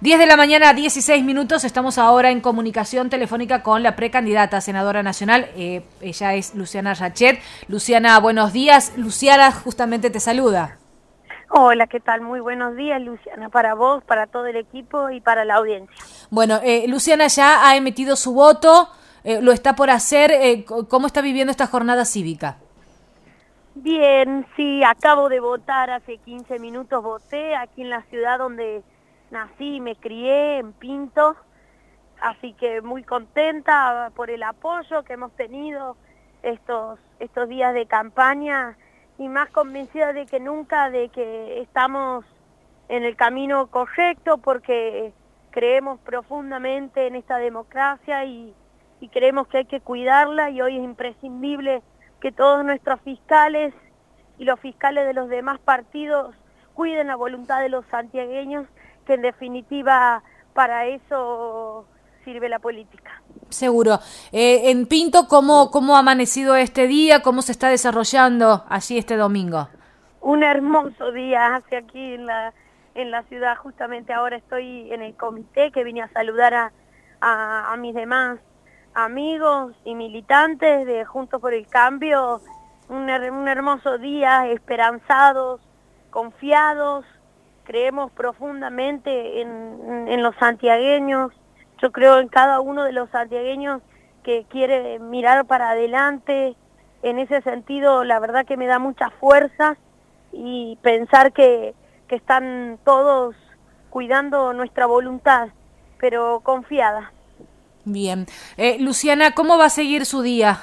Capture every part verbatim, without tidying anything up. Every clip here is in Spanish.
diez de la mañana, dieciséis minutos. Estamos ahora en comunicación telefónica con la precandidata a senadora nacional. Eh, ella es Luciana Rachet. Luciana, buenos días. Luciana justamente te saluda. Hola, ¿qué tal? Muy buenos días, Luciana, para vos, para todo el equipo y para la audiencia. Bueno, eh, Luciana ya ha emitido su voto, eh, lo está por hacer. Eh, ¿Cómo está viviendo esta jornada cívica? Bien, sí, acabo de votar, hace quince minutos voté aquí en la ciudad donde nací y me crié, en Pinto, así que muy contenta por el apoyo que hemos tenido estos, estos días de campaña y más convencida de que nunca de que estamos en el camino correcto porque creemos profundamente en esta democracia y, y creemos que hay que cuidarla y hoy es imprescindible que todos nuestros fiscales y los fiscales de los demás partidos cuiden la voluntad de los santiagueños, que en definitiva para eso sirve la política. Seguro. Eh, en Pinto, ¿cómo, ¿cómo ha amanecido este día? ¿Cómo se está desarrollando allí este domingo? Un hermoso día hace aquí en la, en la ciudad. Justamente ahora estoy en el comité que vine a saludar a, a, a mis demás amigos y militantes de Juntos por el Cambio, un, her un hermoso día, esperanzados, confiados, creemos profundamente en, en los santiagueños, yo creo en cada uno de los santiagueños que quiere mirar para adelante. En ese sentido, la verdad que me da mucha fuerza y pensar que, que están todos cuidando nuestra voluntad, pero confiada. Bien. Eh, Luciana, ¿cómo va a seguir su día?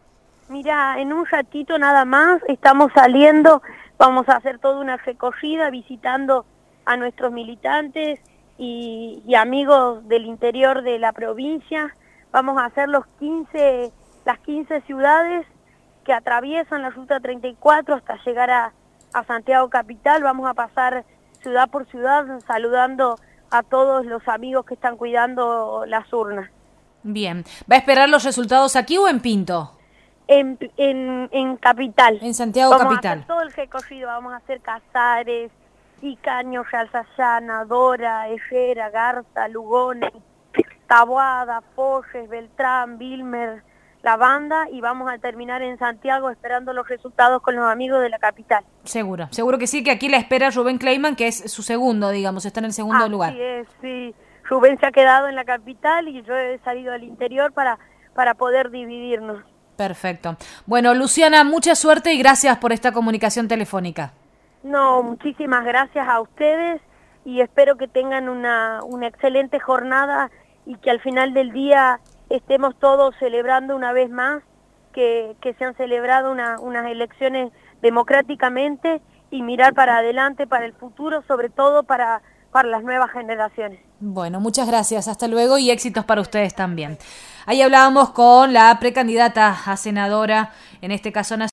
Mira, en un ratito nada más estamos saliendo, vamos a hacer toda una recorrida visitando a nuestros militantes y, y amigos del interior de la provincia. Vamos a hacer los quince, las quince ciudades que atraviesan la ruta treinta y cuatro hasta llegar a, a Santiago Capital. Vamos a pasar ciudad por ciudad saludando a todos los amigos que están cuidando las urnas. Bien. ¿Va a esperar los resultados aquí o en Pinto? En, en, en Capital. En Santiago vamos Capital. Vamos a hacer todo el recorrido, vamos a hacer Casares, Icaño, Real Sayana, Dora, Herrera, Garza, Lugones, Taboada, Forges, Beltrán, Vilmer, La Banda y vamos a terminar en Santiago esperando los resultados con los amigos de la capital. Seguro, seguro que sí, que aquí la espera Rubén Kleiman, que es su segundo, digamos, está en el segundo Así lugar. Así es, sí. Rubén se ha quedado en la capital y yo he salido al interior para, para poder dividirnos. Perfecto. Bueno, Luciana, mucha suerte y gracias por esta comunicación telefónica. No, muchísimas gracias a ustedes y espero que tengan una, una excelente jornada y que al final del día estemos todos celebrando una vez más que, que se han celebrado una, unas elecciones democráticamente y mirar para adelante, para el futuro, sobre todo para, para las nuevas generaciones. Bueno, muchas gracias, hasta luego y éxitos para ustedes también. Ahí hablábamos con la precandidata a senadora, en este caso nacional.